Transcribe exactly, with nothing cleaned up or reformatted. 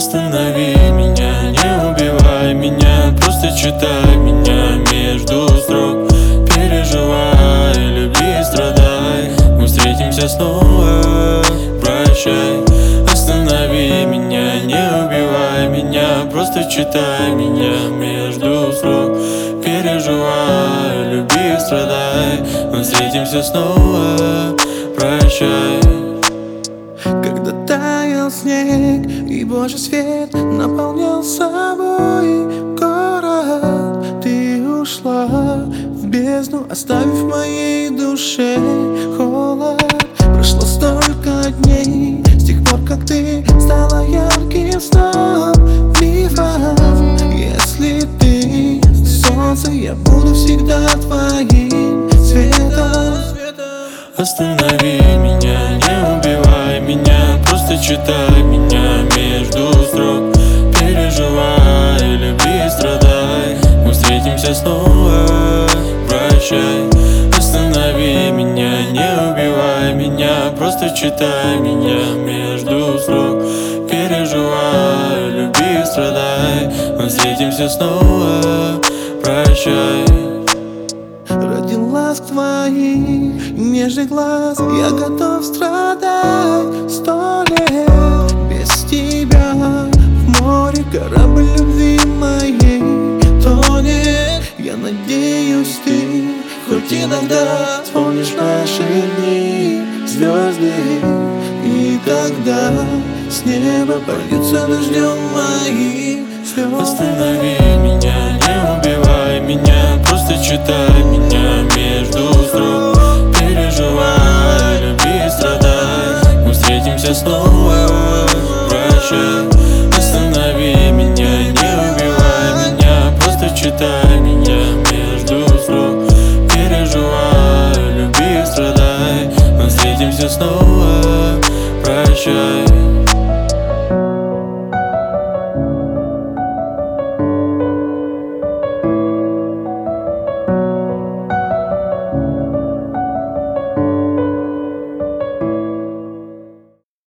Останови меня, не убивай меня, просто читай меня между строк. Переживай, люби, страдай, мы встретимся снова, прощай. Останови меня, не убивай меня, просто читай меня между строк. Переживай, люби, страдай, мы встретимся снова, прощай. Когда таял снег и Божий свет наполнял собой город, ты ушла в бездну, оставив в моей душе холод. Прошло столько дней с тех пор, как ты стала ярким сном мифом. Если ты солнце, я буду всегда твоим светом. Останови меня, не убивай меня, просто читай меня между строк. Переживай, люби, страдай, мы встретимся снова, прощай. Останови меня, не убивай меня, просто читай меня между строк. Переживай, люби, страдай, мы встретимся снова, прощай. Ради ласк твоих и нежных глаз я готов страдать сто лет. Без тебя в море корабль любви моей тонет. Я надеюсь, ты хоть иногда вспомнишь наши дни, звезды. И тогда с неба польются дождем мои слезы. Останови меня, не убивай меня, просто читай меня между строк. Переживай, люби, страдай, мы встретимся снова, прощай. Останови меня, не убивай меня, просто читай меня между строк. Переживай, люби, страдай, мы встретимся снова, прощай.